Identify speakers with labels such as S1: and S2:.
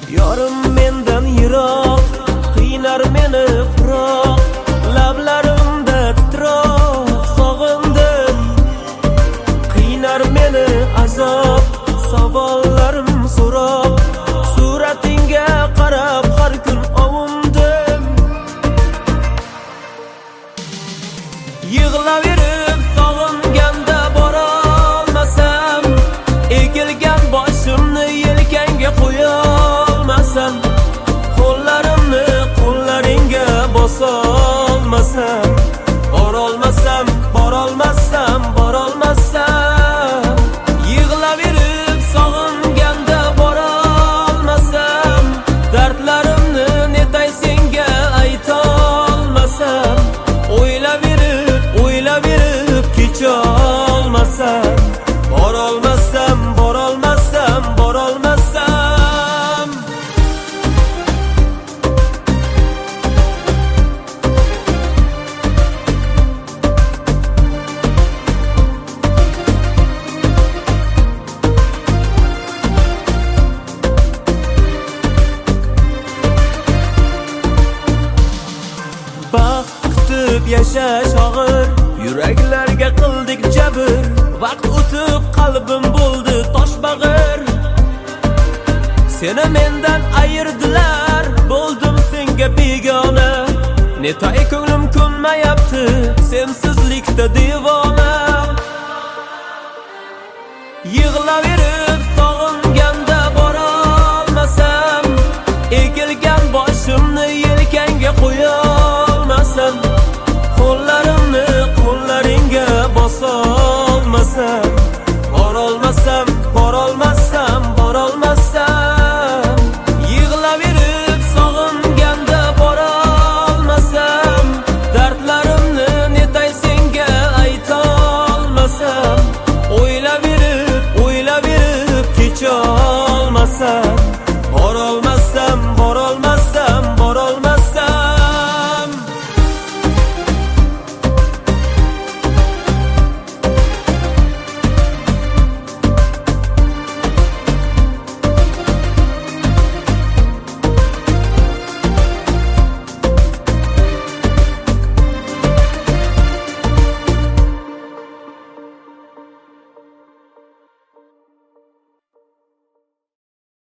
S1: Yorim mendan yiroq, qiynar meni firoq, lablarimda titroq sog'indim. Qiynar meni azob, savollarim so'roq, suratingga qarab har kun ovundim. Yig'laverib sog'inganda borolmasam, egilgan boshimni yelkangga qo'yolmasam, qo'llarimni qo'llaringga bosolmasam, borolmasam, borolmasam, borolmasam. Yig'laverib sog'inganda borolmasam, dardlarimni netay senga aytolmasam, o'ylaverib kecholmasam, borolmasam, borolmasam, borolmasam. Baxt kutib yashash og'ir, yuraklarga qildik jabr. Vaqt o'tib qalbim bo'ldi toshbag'ir. Seni mendan ayirdilar, bo'ldim senga begona. Netay ko'nglim ko'nmayapti, sensizlikda devona. Yig'laverib sog'inganda borolmasam, egilgan boshimni yelkangga qo'yolmasam, qo'llarimni qo'llaringga bosolmasam, borolmasam,